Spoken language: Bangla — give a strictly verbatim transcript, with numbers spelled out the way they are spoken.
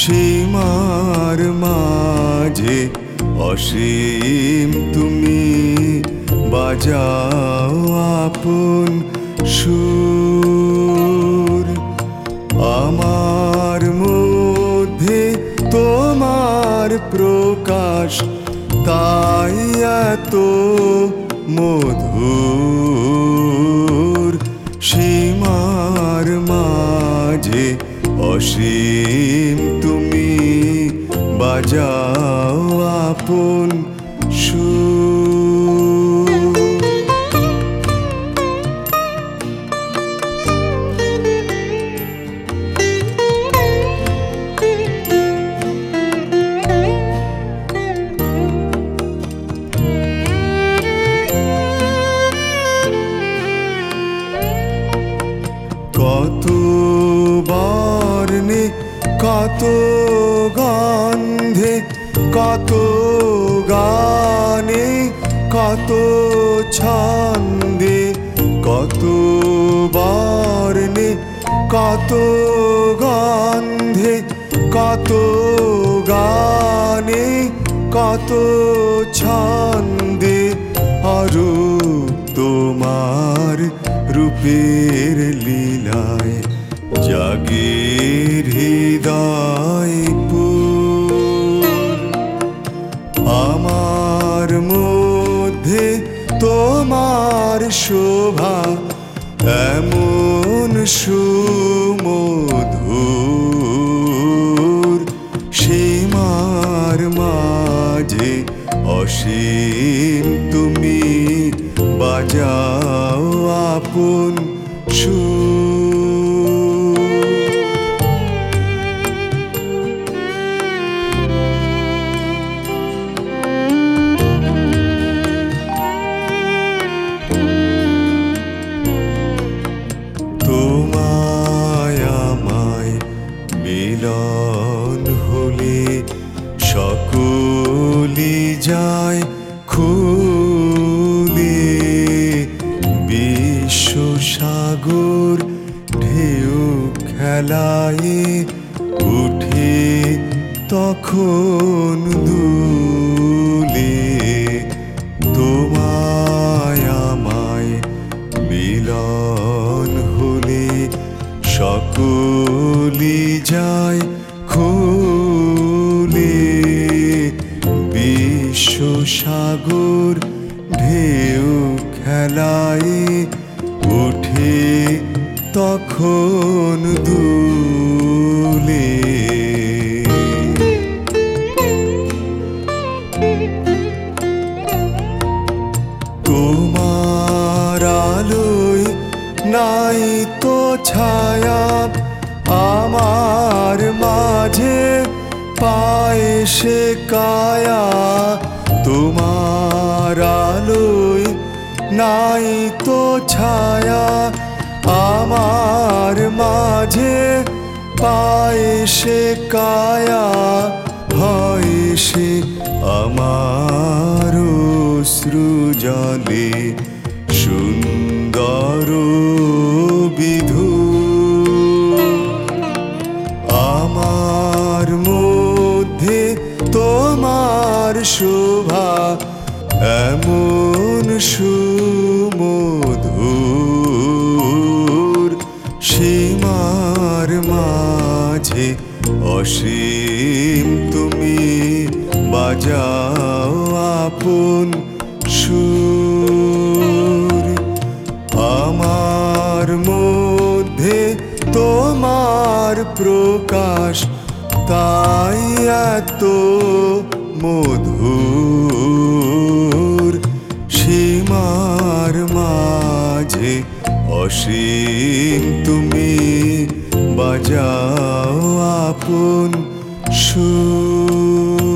সীমার মাঝে অসীম তুমি বাজাও আপন সুর। আমার মধ্যে তোমার প্রকাশ তাই এত মধুর। সীমার মাঝে অসীম তুমি বাজাও আপন সুর। কত বর্ণে কত গন্ধে কত গানে কত ছন্দে, কত বর্ণে কত গন্ধে কত গানে কত ছন্দে, অরূপ তোমার রূপের লীলায় জাগে হৃদয়পুর। আমার মধ্যে তোমার শোভা এমন সুমধুর। সীমার মাঝে অসীম তুমি বাজাও আপন সুর। তোমায় আমায় মিলন হলে সকলি যায় খুলে। বিশ্ব সাগর ঢেউ খেলায় উঠে তখন দুলে। তোমায় আমায় মিলন হলে সকলি যায় খুলে। বিশ্ব সাগর ঢেউ খেলায় উঠে তখন দুলে। তোমার আলোয় নাই তো ছায়া আমার মাঝে পায় সে কায়া। তোমার আলোয় নাই তো ছায়া আমার মাঝে পায় সে কায়া। হয় সে আমার অশ্রু জলে সুন্দর বিধু। আমার মধ্যে তোমার শোভা এমন সুমধুর। সীমার মাঝে অসীম তুমি বাজাও আপন সুর। আমার মধ্যে তোমার প্রকাশ তাই এত মধুর। সীমার মাঝে অসীম তুমি বাজাও আপন সুর।